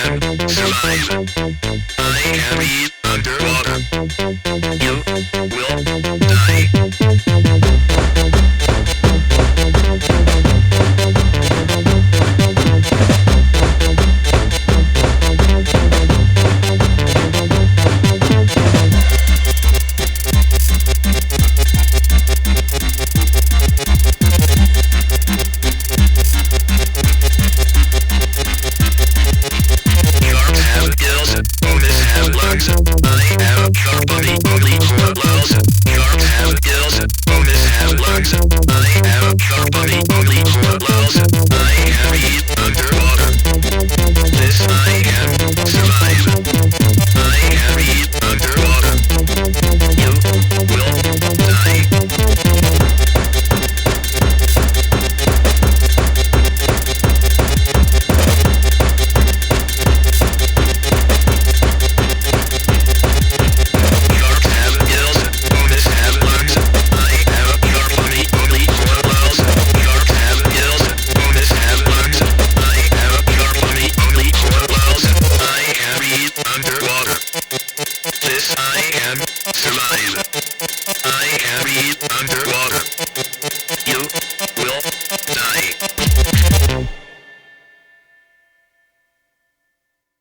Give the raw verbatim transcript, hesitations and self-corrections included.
can survive. I can breathe underwater. You will die. Sharks have gills, humans have lungs. I have a shark body only for lulz. Sharks have gills, humans have lungs. I have a shark body only for lulz. I can breathe underwater. This I can survive. I can breathe underwater. You will die. Sharks have gills, humans have lungs. I have a shark body only for lulz. Sharks have gills, humans have lungs. I have a shark body only for lulz. I can breathe underwater. This I can survive.